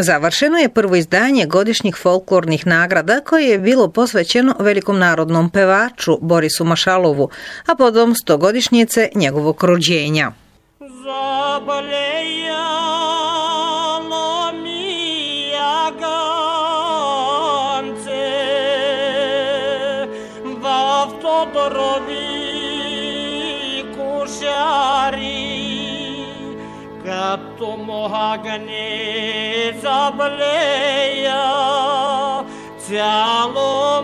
Završeno je prvo izdanje godišnjih folklornih nagrada koje je bilo posvećeno velikom narodnom pevaču Borisu Mašalovu, a potom 100-godišnjice njegovog rođenja. Zablejalo mi jagance, vav Todorovi kušari, kad to mohagane zableja cijelo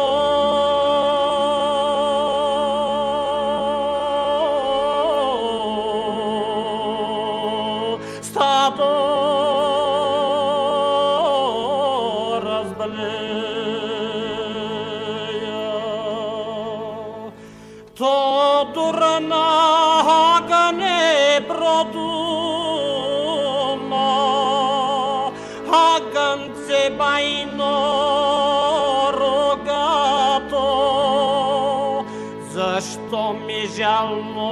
stado razbleja. To Durnagane brodu bajno rogato, zašto mi žalno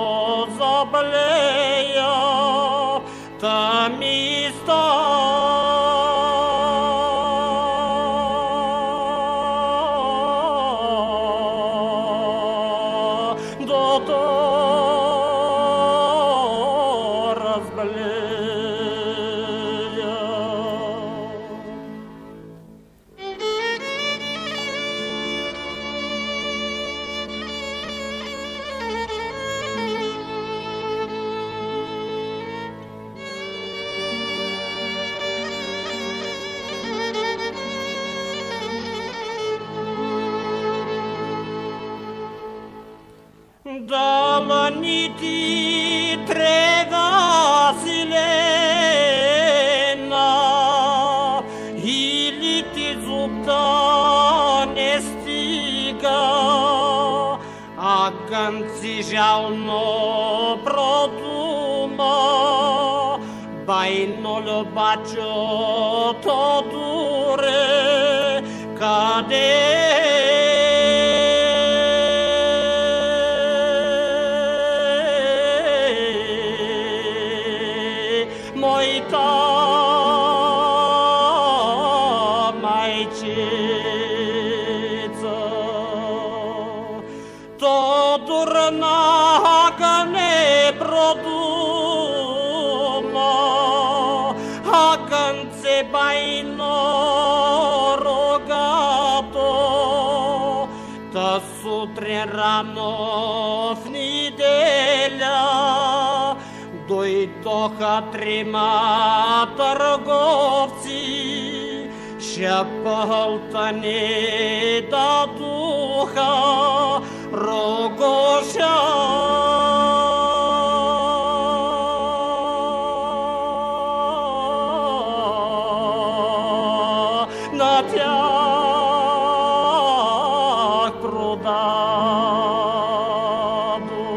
zableja ta mista. Do to razbleja. Dala niti treba silena, ili ti zubta ne stiga, a ganci žalno produma, bajno ljubačo to dure, kade to Durnagane broduma, hagance bajno rogato, ta sutre rano v nedelja dojdoha trima trgovci, šapaltane da duha rogoša. Na tjak prodadu.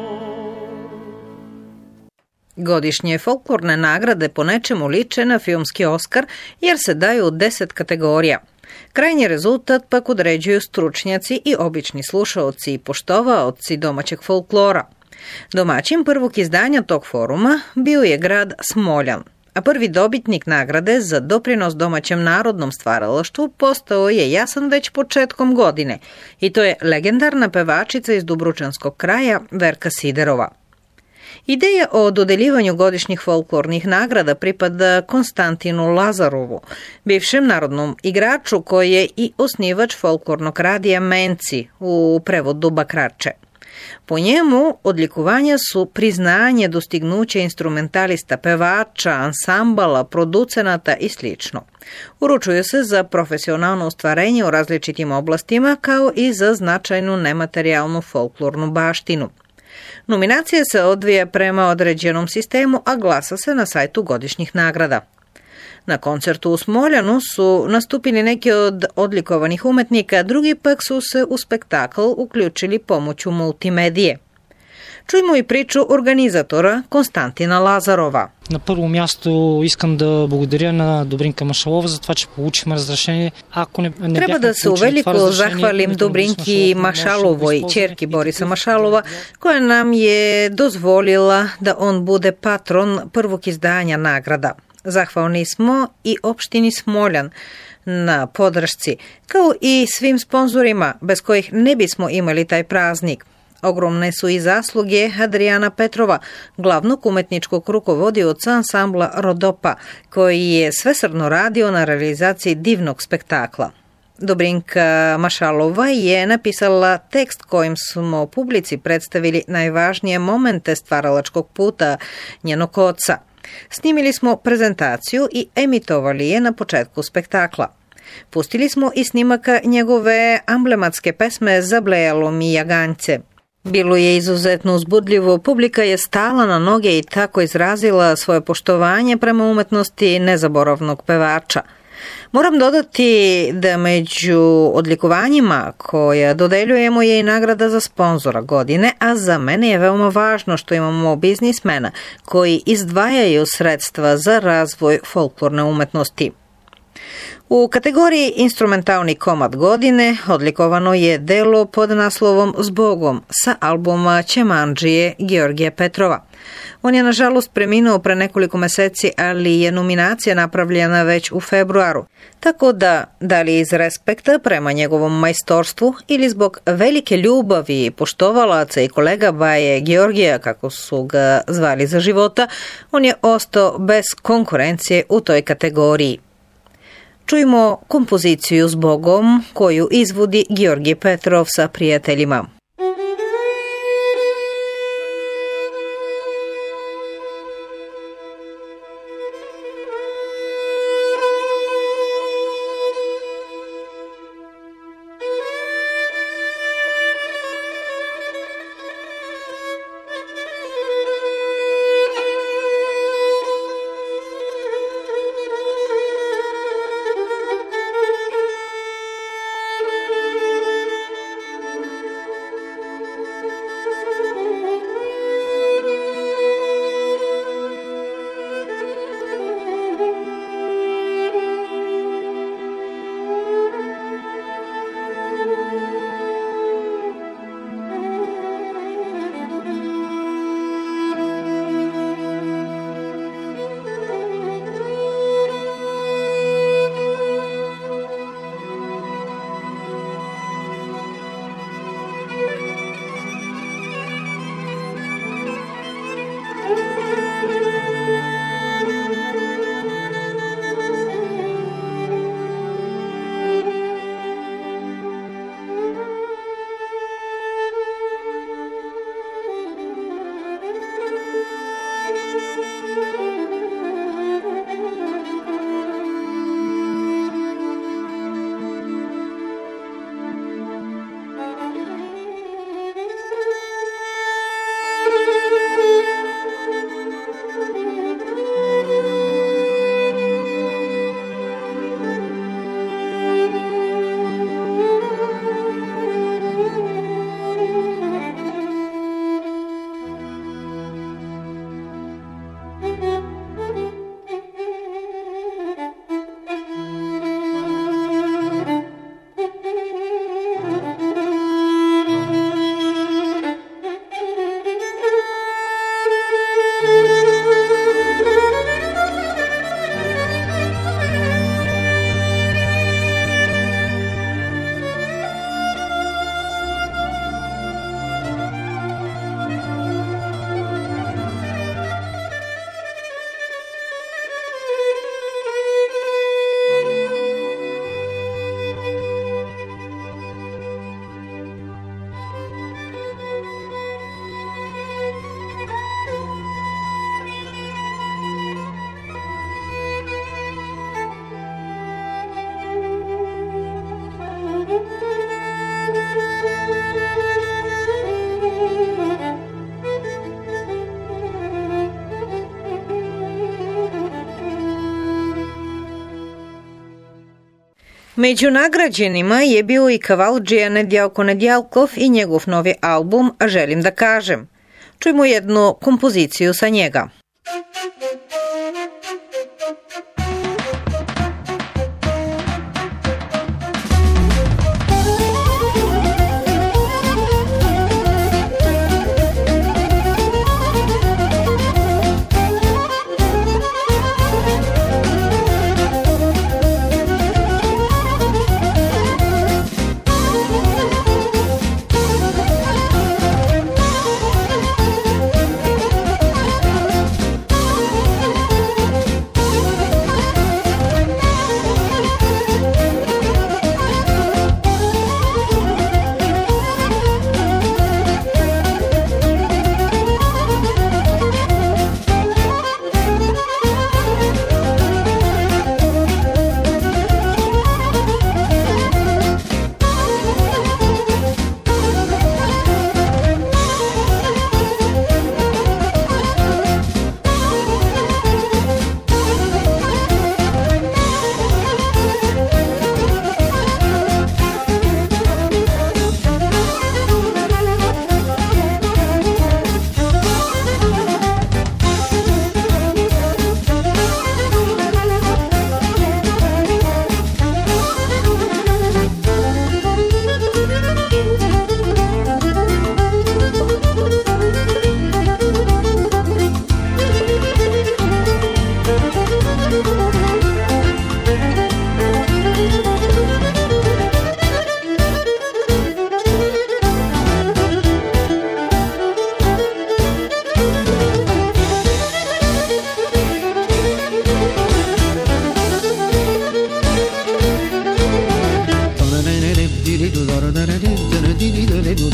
Godišnje folklorne nagrade po nečemu liče na filmski Oskar jer se daju u 10 kategorija. Krajnji rezultat pak određuju stručnjaci i obični slušaoci i poštovaoci domaćeg folklora. Domaćin prvog izdanja tog foruma bio je grad Smoljan, a prvi dobitnik nagrade za doprinos domaćem narodnom stvaralaštvu postao je jasan već početkom godine i to je legendarna pevačica iz Dubručanskog kraja Verka Siderova. Ideja o dodeljivanju godišnjih folklornih nagrada pripada Konstantinu Lazarovu, bivšem narodnom igraču koji je i osnivač folklornog radija Menci, u prevodu Bakrače. Po njemu odlikovanja su priznanje dostignuća instrumentalista, pevača, ansambala, producenata i sl. Uručuju se za profesionalno ostvarenje u različitim oblastima kao i za značajnu nematerijalnu folklornu baštinu. Nominacija se odvija prema određenom sistemu, a glasa se na sajtu godišnjih nagrada. Na koncertu u Smoljanu su nastupili neki od odlikovanih umetnika, drugi pak su se u spektakl uključili pomoću multimedije. Čujmo i priču organizatora Konstantina Лазарова. На първо място искам да благодаря на Добринка Машалова за това, че получихме разрешение. Treba da se uveliko zahvalim Dobrinki Mašalovoj, ćerki Borisa Mašalova, koja nam je dozvolila da on bude patron prvog izdanja nagrada. Zahvalni smo i opštini Smoljan na podršci, kao i svim sponzorima bez kojih ne bismo imali taj praznik. Ogromne su i zasluge Adrijana Petrova, glavnog umetničkog rukovodioca ansambla Rodopa, koji je svesrdno radio na realizaciji divnog spektakla. Dobrinka Mašalova je napisala tekst kojim smo publici predstavili najvažnije momente stvaralačkog puta njenog oca. Snimili smo prezentaciju i emitovali je na početku spektakla. Pustili smo i snimaka njegove amblematske pesme Zablejalo mi jaganjce. Bilo je izuzetno uzbudljivo, publika je stala na noge i tako izrazila svoje poštovanje prema umetnosti nezaboravnog pevača. Moram dodati da među odlikovanjima koja dodeljujemo je i nagrada za sponzora godine, a za mene je veoma važno što imamo biznismena koji izdvajaju sredstva za razvoj folklorne umetnosti. U kategoriji instrumentalni komad godine odlikovano je delo pod naslovom Zbogom sa albuma Ćemandžije Georgija Petrova. On je nažalost preminuo pre nekoliko meseci, ali je nominacija napravljena već u februaru. Tako da li iz respekta prema njegovom majstorstvu ili zbog velike ljubavi poštovalaca i kolega Baje Georgija, kako su ga zvali za života, on je ostao bez konkurencije u toj kategoriji. Čujmo kompoziciju Zbogom koju izvodi Georgij Petrov sa prijateljima. Među nagrađenima je bio i kavalđija Nedjeljko Nedjeljkov i njegov novi album Želim da kažem. Čujmo jednu kompoziciju sa njega.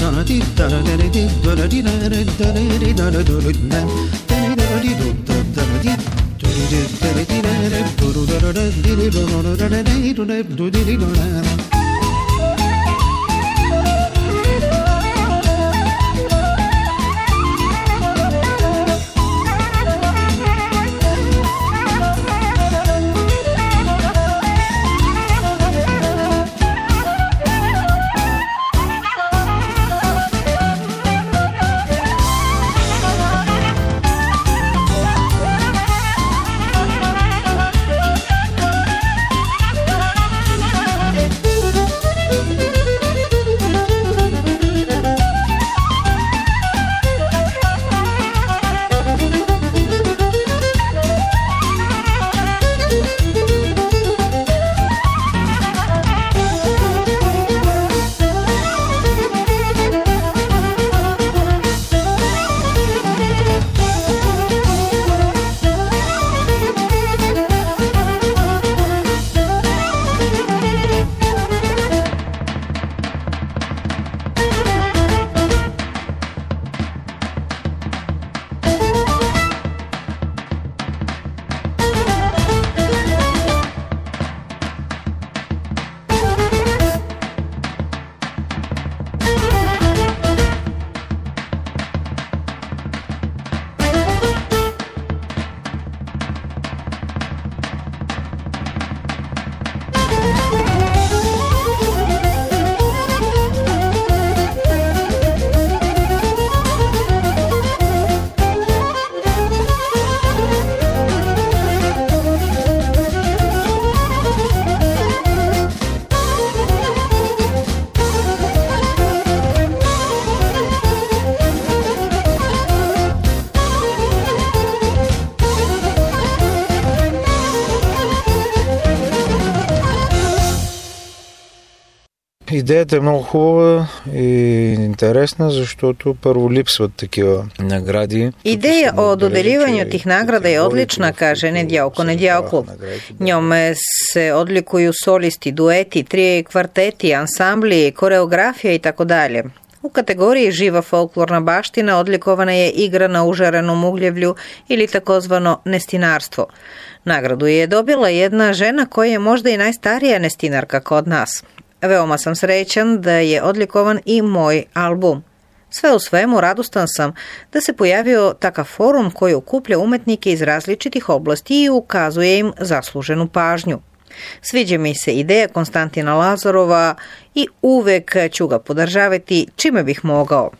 Идеята е много хубава и интересна, защото първо липсват такива награди. Ideja o dodjeljivanju tih nagrada je odlična, kaže Nedjeljko Nedjeljkov. Njome se odlikuju solisti, dueti, trije, kvarteti, ansambli, koreografija i tako dalje. U kategoriji živa folklorna baština odlikovana je igra na užarenom ugljevlju ili takozvano nestinarstvo. Nagradu je dobila jedna žena koja je možda i najstarija nestinarka kod nas. Veoma sam srećan da je odlikovan i moj album. Sve u svemu radostan sam da se pojavio takav forum koji okuplja umetnike iz različitih oblasti i ukazuje im zasluženu pažnju. Sviđa mi se ideja Konstantina Lazarova i uvek ću ga podržavati čime bih mogao.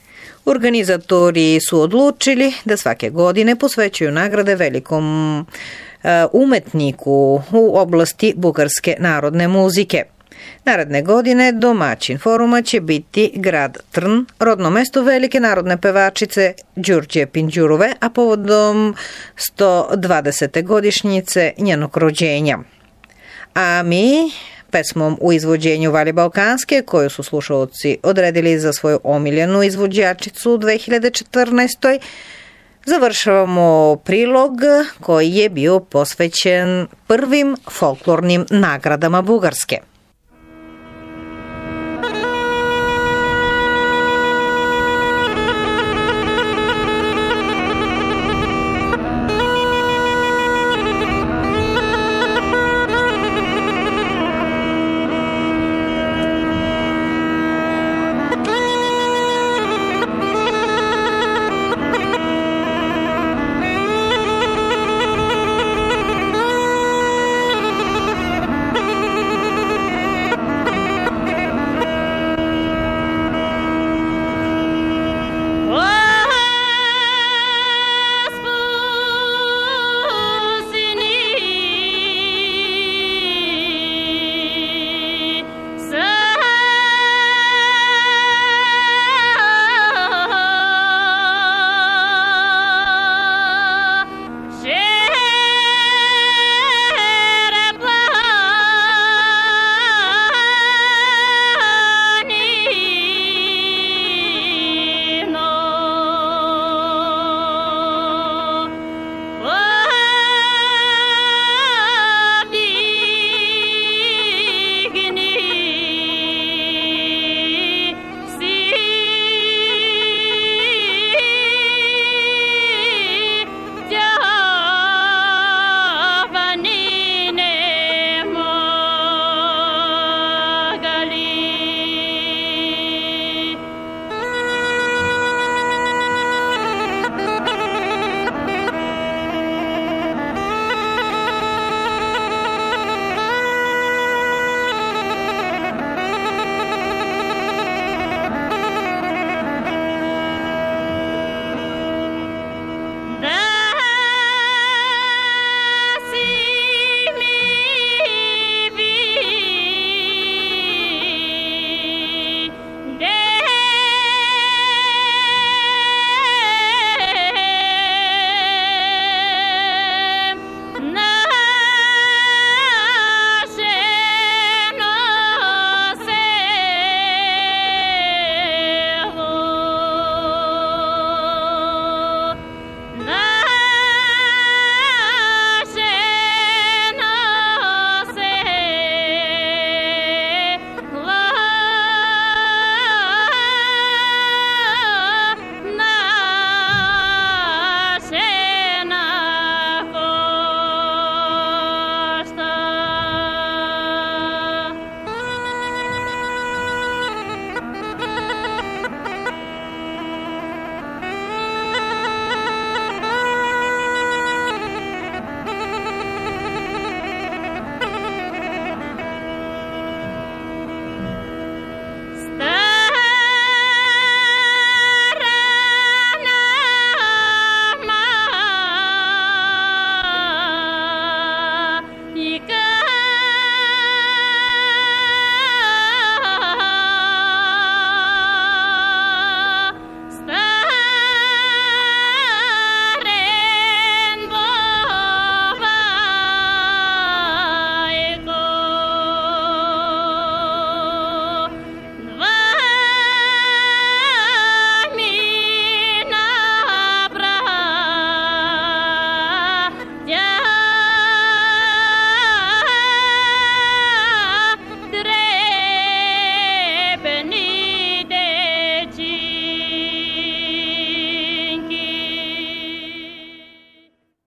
Organizatori su odlučili da svake godine posvećuju nagrade velikom umetniku u oblasti bugarske narodne muzike. Naredne godine domaćin foruma će biti grad Trn, rodno mesto velike narodne pevačice Đurđe Pinđurove, a povodom 120. godišnjice njenog rođenja. A mi pesmom u izvođenju Valje Balkanske, koju su slušalci odredili za svoju omiljenu izvođačicu u 2014. završavamo prilog koji je bio posvećen prvim folklornim nagradama Bugarske.